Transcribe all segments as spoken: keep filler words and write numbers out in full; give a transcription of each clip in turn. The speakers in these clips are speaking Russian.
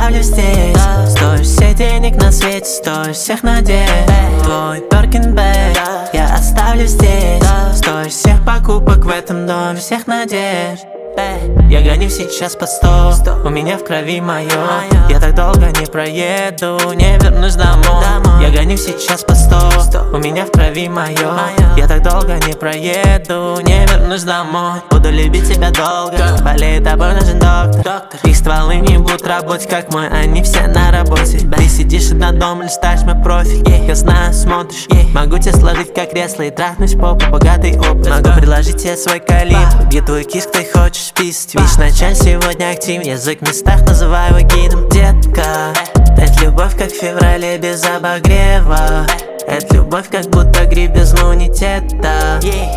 оставлю здесь. Стоишь всех денег на свете, стоишь всех надежд. Твой Birkin bag я оставлю здесь. Стоишь всех покупок в этом доме, всех надежд. Я гоню сейчас по сто, у меня в крови мое. Я так долго не проеду, не вернусь домой. Я гоню сейчас по сто, у меня в крови мое. Я так долго не проеду, не вернусь домой. Буду любить тебя долго, болеет тобой нужен доктор. Их стволы не будут работать как мой, они все на работе. Ты сидишь одна дома, листаешь мой профиль. Я знаю, смотришь, могу тебя сложить как кресло и трахнуть попу, богатый опыт. Могу предложить тебе свой калибр, где твой киск ты хочешь писать. Видишь, началь сегодня активен, язык в местах называю его гидом. Детка, это любовь как в феврале без обогрева. Это любовь как будто гриб без иммунитета.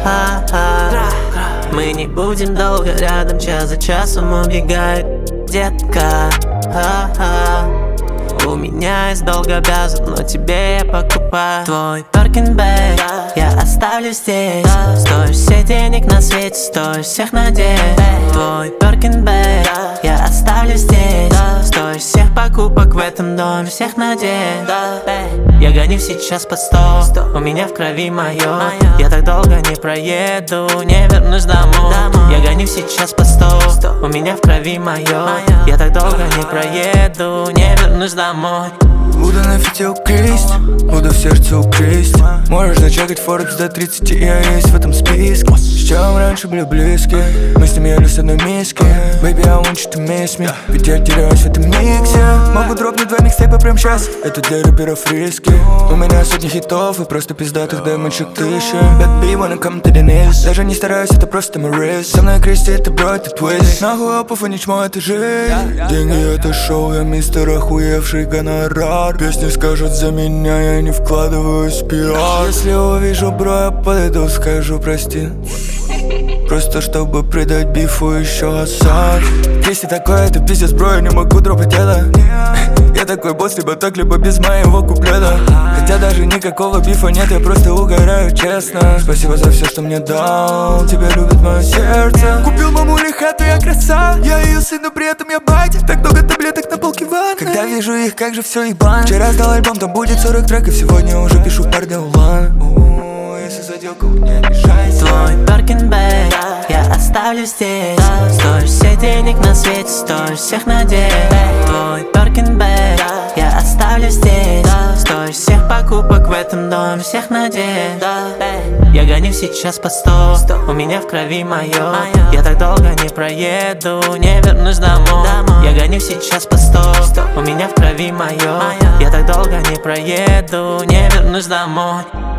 Ха-ха. Мы не будем долго рядом, час за часом убегает. Детка, ха-ха. У меня есть долг обязан, но тебе я покупаю твой Birkin bag я оставлю здесь. Стоишь всех денег на свете, стоишь всех надежд. Твой Birkin bag я оставлю здесь. Стоишь всех покупок в этом доме, всех надежд. Я гоню сейчас по сто, у меня в крови мое. Я так долго не проеду, не вернусь домой. Я гоню сейчас по сто, у меня в крови мое. Я так долго не проеду, не вернусь домой. Буду на фите украсть, буду в сердце украсть. Можешь зачекать Forbes до тридцати, я есть в этом списке. С чем раньше были близки, мы с ним ели с одной миски. Baby, I want you to miss me, ведь я теряюсь в этом миксе. Могу дропнуть два микстейпа прямо сейчас, это для рэперов риски. У меня сотни хитов и просто пиздатых демочек тысячи. Bad B, wanna come to the next. Даже не стараюсь, это просто мой риск. Со мной крести, это бро, это твист. Нахуй опов и не чмо, это жизнь. Деньги это шоу, я мистер охуевший гонорар. Песни скажут за меня, я не вкладываюсь в пиар. Если увижу бро, я подойду, скажу прости. Просто чтобы придать бифу еще осад. Если такое, это пиздец, бро, я не могу дропать это. Я такой босс, либо так, либо без моего куплета. Хотя даже никакого бифа нет, я просто угораю, честно. Спасибо за все, что мне дал, тебя любит мое сердце. Купил мамуле хату, я краса. Я ее сын, но при этом я батя. Так много таблеток на полке ванны. Когда вижу их, как же все ебано. Вчера сдал альбом, там будет сорок треков. Сегодня уже пишу парня улан. Если заделка, не обижайся. Твой Birkin bag я оставлю здесь. Стоишь всех денег на свете, стоишь всех надежд. Твой Birkin bag я оставлю здесь. Стоишь всех покупок в этом доме, всех надежд. Я гоню сейчас по сто, у меня в крови мое. Я так долго не проеду, не вернусь домой. Я гоню сейчас по сто, у меня в крови мое. Я так долго не проеду, не вернусь домой.